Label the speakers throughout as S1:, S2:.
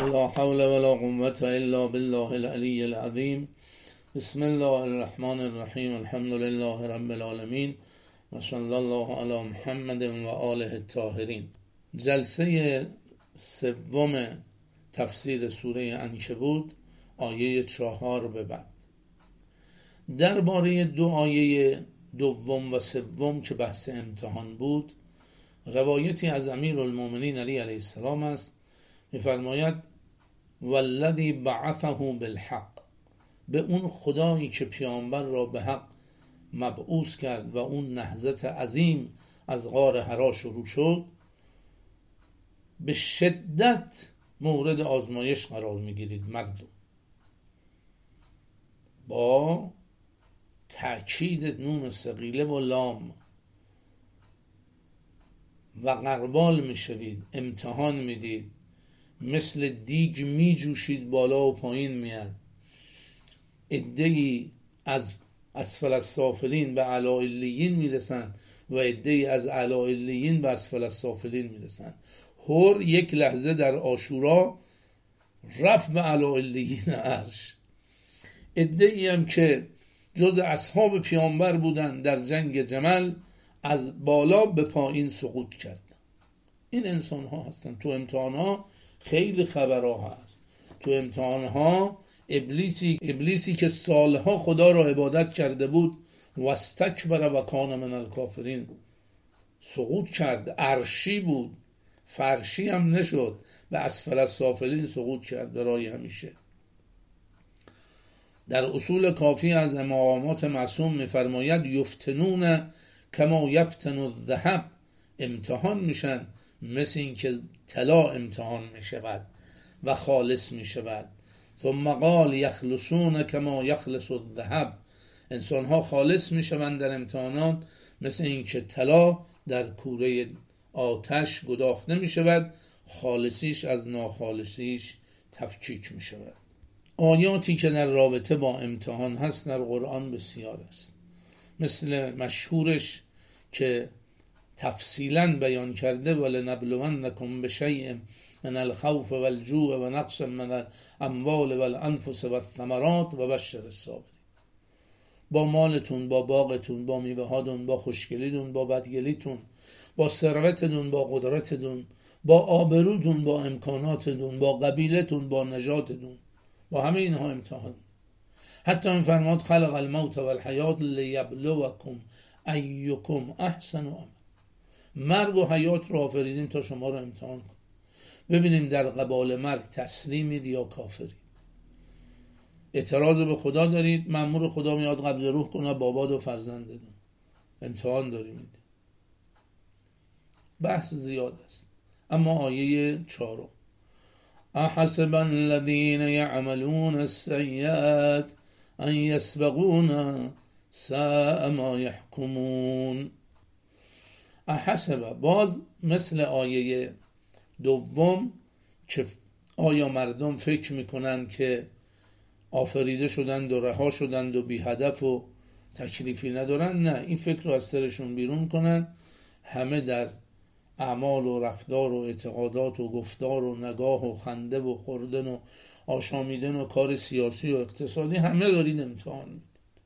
S1: لا حول ولا قوة الا بالله العلی العظیم. بسم الله الرحمن الرحیم. الحمد لله رب العالمین و صلی الله علی محمد و آله الطاهرین. جلسه سوم تفسیر سوره عنکبوت آیه 4 به بعد. درباره دو آیه دوم و سوم که بحث امتحان بود، روایتی از امیرالمومنین علی علیه السلام است. می‌فرماید والذی بعثه بالحق، به اون خدایی که پیامبر را به حق مبعوث کرد و اون نهضت عظیم از غار حرا شروع شد، به شدت مورد آزمایش قرار میگیرید مردم. با تأکید نون ثقیله و لام و غربال میشوید، امتحان میدید، مثل دیگ میجوشید، بالا و پایین میاد. عده‌ای از اسفل السافلین به اعلی علیین میرسن و عده‌ای از اعلی علیین به اسفل السافلین میرسن. هر یک لحظه در عاشورا رفت به اعلی علیین عرش. عده‌ای هم که جز اصحاب پیامبر بودن در جنگ جمل از بالا به پایین سقوط کردن. این انسان ها هستن. تو امتحان ها خیلی خبرها هست. تو امتحان ها ابلیسی که سالها خدا را عبادت کرده بود و استکبر و کان من الکافرین، سقوط کرد. عرشی بود، فرشی هم نشد، به اسفل السافلین سقوط کرد برای همیشه. در اصول کافی از امامات معصوم میفرماید یفتنون کما یفتن الذهب، امتحان میشن مثل این که طلا امتحان میشود و خالص میشود. ثم قال یخلصون کما یخلص الذهب، انسان ها خالص میشوند در امتحانات مثل این که طلا در کوره آتش گداخته میشود، خالصیش از ناخالصیش تفکیک میشود. آیاتی که در رابطه با امتحان هست در قرآن بسیار است. مثل مشهورش که تفصیلا بیان کرده ولنبلونکم بشیء من الخوف والجوع و نقص من الاموال والانفس والثمرات و بشر الصابرین. با مالتون، با باغتون، با میوه هاتون، با خوشگلیتون، با بدگلیتون، با ثروتتون، با قدرتتون، با آبروتون، با امکاناتتون، با قبیلتون، با نژادتون، با همه اینها امتحان. حتی می‌فرماد خلق الموت والحیات لیبلوکم ایکم احسن عملا. مرگ و حیات رو آفریدیم تا شما رو امتحان کن، ببینیم در قبال مرگ تسلیمید یا کافرید. اعتراض به خدا دارید، مأمور خدا میاد قبض روح کنه باباد و فرزندتون، امتحان داریم. بحث زیاد است. اما آیه 4: احسب الذین یعملون السیئات ان یسبقونا ساء ما یحکمون. احسب، باز مثل آیه دوم که آیا مردم فکر میکنن که آفریده شدند و رها شدند و بی هدف و تکلیفی ندارن؟ نه، این فکر رو از سرشون بیرون کنن. همه در اعمال و رفتار و اعتقادات و گفتار و نگاه و خنده و خوردن و آشامیدن و کار سیاسی و اقتصادی همه دارید امتحان میدید.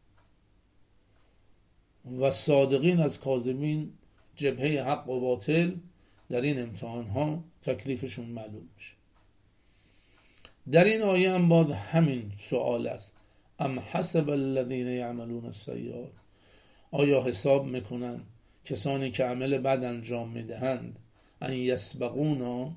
S1: و صادقین از کاذبین، جبهه حق و باطل، در این امتحان ها تکلیفشون معلوم میشه. در این آیه هم بعد همین سوال است: ام حسب الذین یعملون السیئات، آیا حساب میکنن کسانی که عمل بد انجام میدهند ان یسبقونا،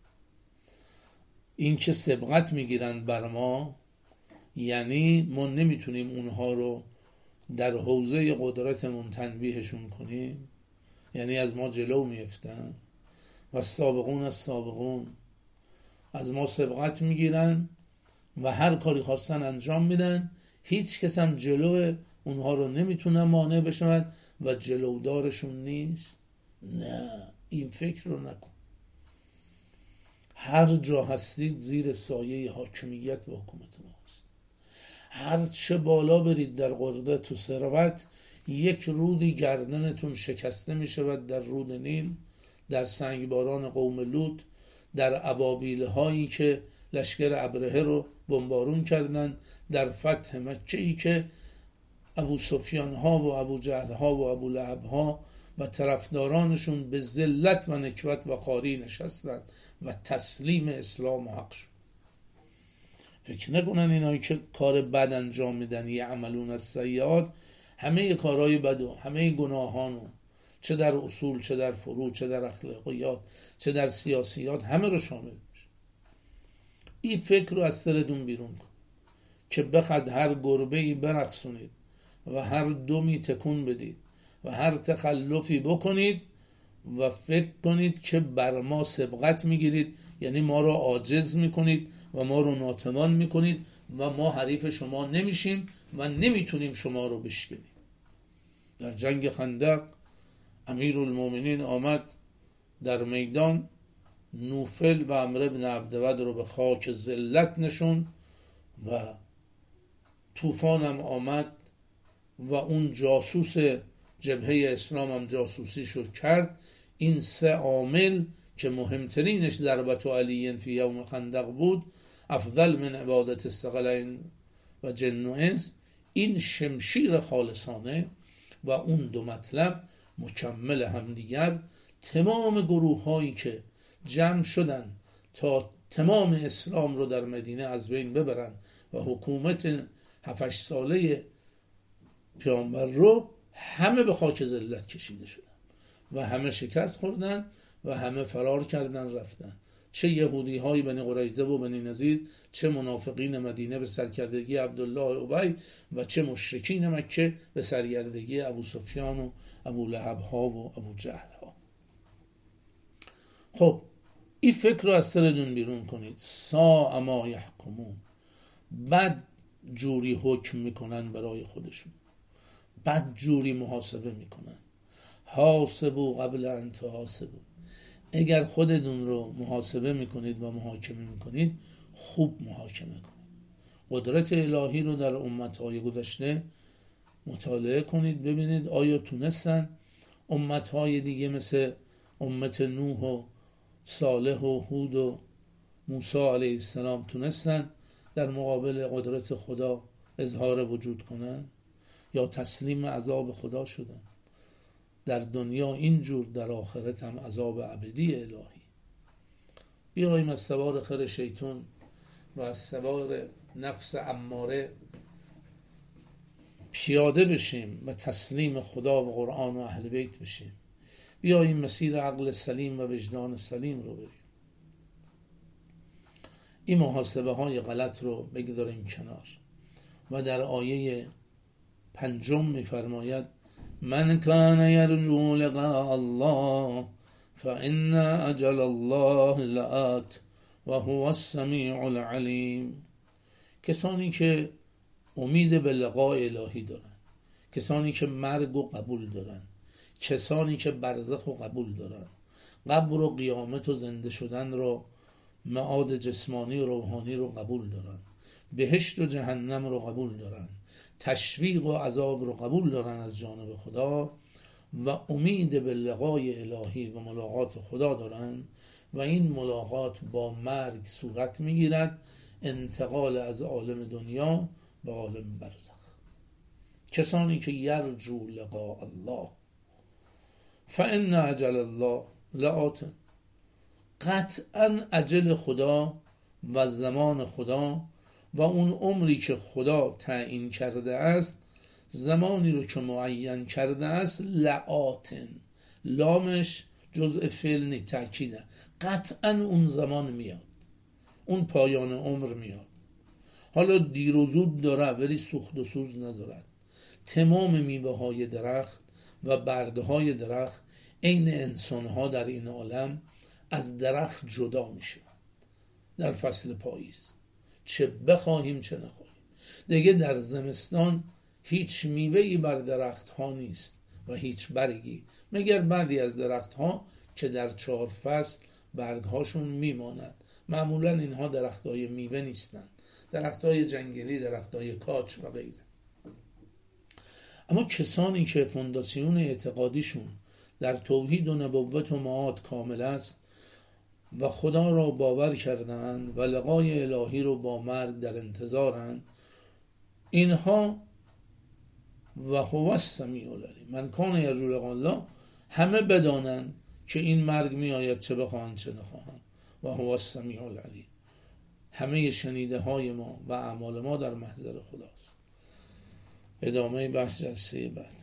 S1: این که سبقت میگیرند بر ما، یعنی ما نمیتونیم اونها رو در حوزه قدرتمون تنبیهشون کنیم، یعنی از ما جلو میفتن. و سابقون از سابقون، از ما سبقت میگیرن و هر کاری خواستن انجام میدن، هیچ کس هم جلو اونها رو نمیتونه مانع بشود و جلودارشون نیست. نه، این فکر رو نکن. هر جا هستید زیر سایه حاکمیت و حکومت ما هست. هر چه بالا برید در قدرت و ثروت، یک رودی گردنتون شکسته می شود در رود نیل، در سنگباران قوم لوط، در ابابیل هایی که لشکر ابرهه رو بمبارون کردن در فتح مکه ای که ابو سفیان ها و ابو جهل ها و ابو لهب ها و طرفدارانشون به ذلت و نکبت و خواری نشستند و تسلیم اسلام و حق شد. فکر نکنن اینایی که کار بد انجام میدن یعملون السیئات، همه کارهای بد و همه گناهانو چه در اصول چه در فروع چه در اخلاقیات چه در سیاسیات همه رو شامل میشه. این فکر رو از سرتون بیرون کن که بخواد هر گربه‌ای برقصونید و هر دمی تکون بدید و هر تخلفی بکنید و فکر کنید که بر ما سبقت میگیرید، یعنی ما رو عاجز میکنید و ما رو ناتوان میکنید و ما حریف شما نمیشیم و نمیتونیم شما رو بشکنیم. در جنگ خندق امیرالمومنین آمد در میدان، نوفل و عمرو بن عبدود رو به خاک ذلت نشون و طوفانم آمد و اون جاسوس جبهه اسلام هم جاسوسیشو کرد. این سه عامل که مهمترینش ضربت علی فی یوم خندق بود، افضل من عبادت الثقلین و جن و انس، این شمشیر خالصانه و اون دو مطلب مکمل همدیگر، تمام گروه هایی که جمع شدن تا تمام اسلام رو در مدینه از بین ببرن و حکومت 7-8 ساله پیامبر رو، همه به خاک ذلت کشیده شدن و همه شکست خوردن و همه فرار کردن رفتن. چه یهودی های بنی قریظه و بنی نضیر، چه منافقین مدینه به سرکردگی عبدالله ابی و چه مشرکین مکه به سرکردگی ابو سفیان و ابو لهب ها و ابو جهل ها. خب این فکر رو از سرتون بیرون کنید. ساء ما یحکمون، بد جوری حکم میکنن برای خودشون، بد جوری محاسبه میکنن. حاسبوا قبل ان تحاسبوا، اگر خودتون رو محاسبه میکنید و محاکمه میکنید خوب محاکمه کنید. قدرت الهی رو در امتهای گذشته مطالعه کنید، ببینید آیا تونستن امتهای دیگه مثل امت نوح و صالح و هود و موسی علیه السلام تونستن در مقابل قدرت خدا اظهار وجود کنن یا تسلیم عذاب خدا شدن. در دنیا اینجور، در آخرت هم عذاب ابدی الهی. بیاییم از سوار خر شیطان و از سوار نفس اماره پیاده بشیم و تسلیم خدا و قرآن و اهل بیت بشیم. بیاییم مسیر عقل سلیم و وجدان سلیم رو بریم. این محاسبه های غلط رو بگذاریم کنار و در آیه 5 میفرماید من کان یرجو لقاء الله فإن اجل الله لآت و هو السمیع العلیم. کسانی که امید به لقاء الهی دارن، کسانی که مرگ و قبول دارن، کسانی که برزخ و قبول دارن، قبر و قیامت و زنده شدن رو، معاد جسمانی و روحانی رو قبول دارن، بهشت و جهنم رو قبول دارن، تشویق و عذاب رو قبول دارن از جانب خدا و امید به لقای الهی و ملاقات خدا دارن و این ملاقات با مرگ صورت میگیرد، انتقال از عالم دنیا به عالم برزخ. کسانی که یرجو لقاء الله فإن اجل الله لآت، قطعا اجل خدا و زمان خدا و اون عمری که خدا تعیین کرده است، زمانی رو که معین کرده است، لآتن، لامش جزء فعل نی، تأکیده، قطعا اون زمان میاد، اون پایان عمر میاد. حالا دیر و زود داره ولی سوخت و سوز ندارد. تمام میوه های درخت و برگ های درخت عین انسان ها در این عالم از درخت جدا میشه در فصل پاییز، چه بخواهیم چه نخواهیم. دیگه در زمستان هیچ میوه‌ای بر درخت ها نیست و هیچ برگی، مگر بعضی از درخت ها که در 4 فصل برگ هاشون میماند. معمولا اینها درخت های میوه نیستند، درخت های جنگلی، درخت های کاج و غیره. اما کسانی که فونداسیون اعتقادیشون در توحید و نبوت و معاد کامل است و خدا را باور کردند و لقای الهی رو با مرگ در انتظارند، اینها و هو السمیع العلیم، من کان یرجو لقاء الله، همه بدانند که این مرگ می آید چه بخواهند چه نخواهند. و هو السمیع العلیم، همه شنیده های ما و اعمال ما در محضر خداست. ادامه بحث جلسه بعد.